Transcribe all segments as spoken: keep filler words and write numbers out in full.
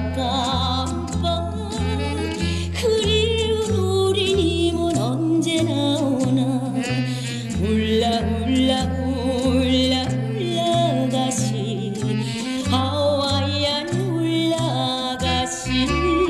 깜빡깜빡 그리운 우리 님은 언제 나오나 울라 울라 울라 울라 가시 하와이안 울라 가시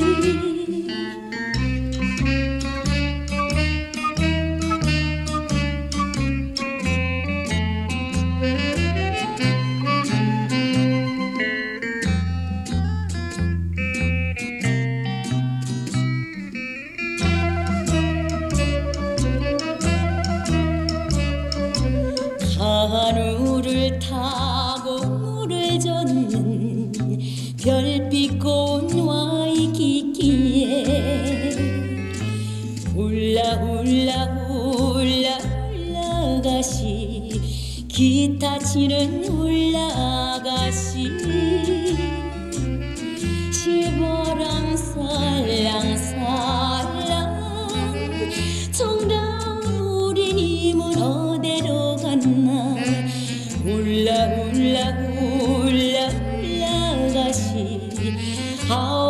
하늘을 타고 물을 젓는 별빛 고운 와이키키에 울라 울라 울라 울라 가시 기타 치는 울라 아가씨 시보람 살랑살랑 정당 우리 님은 어디로 갔나 울라 울라 울라 울라 가시